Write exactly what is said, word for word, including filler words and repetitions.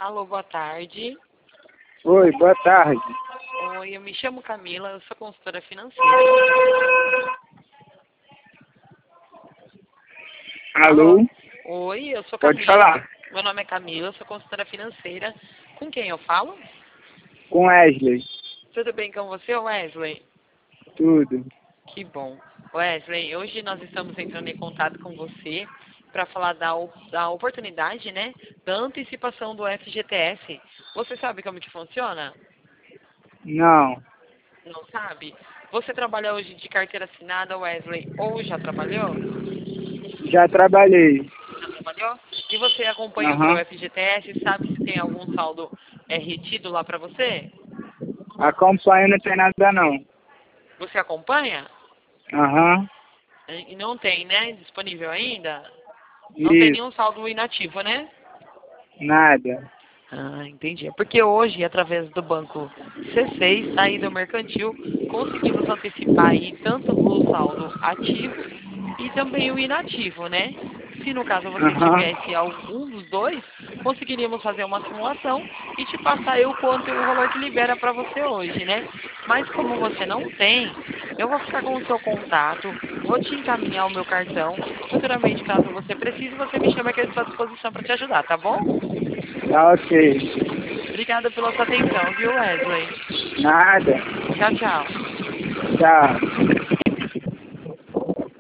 Alô, boa tarde. Oi, boa tarde. Oi, eu me chamo Camila, eu sou consultora financeira. Alô? Oi, eu sou Pode Camila. falar. Meu nome é Camila, eu sou consultora financeira. Com quem eu falo? Com Wesley. Tudo bem com você, Wesley? Tudo. Que bom. Wesley, hoje nós estamos entrando em contato com você para falar da, da oportunidade, né, da antecipação do F G T S. Você sabe como que funciona? Não, Não sabe? Você trabalha hoje de carteira assinada, Wesley, ou já trabalhou? já trabalhei. Já trabalhou? E você acompanha o seu Aham. F G T S? Sabe se tem algum saldo é, retido lá para você? Acompanho, não tem nada não. Você acompanha? Aham. E não tem, né? Disponível ainda? Não tem Isso. nenhum saldo inativo, né? Nada. Ah, entendi. É porque hoje, através do banco C seis, saída mercantil, conseguimos antecipar aí tanto o saldo ativo e também o inativo, né? Se no caso você Aham. tivesse algum dos dois, conseguiríamos fazer uma simulação e te passar aí o quanto o valor que libera para você hoje, né? Mas como você não tem, eu vou ficar com o seu contato, vou te encaminhar o meu cartão. Futuramente, caso você precise, você me chama aqui à sua disposição para te ajudar, tá bom? Tá ok. Obrigada pela sua atenção, viu, Wesley? Nada. Tchau, tchau. Tchau.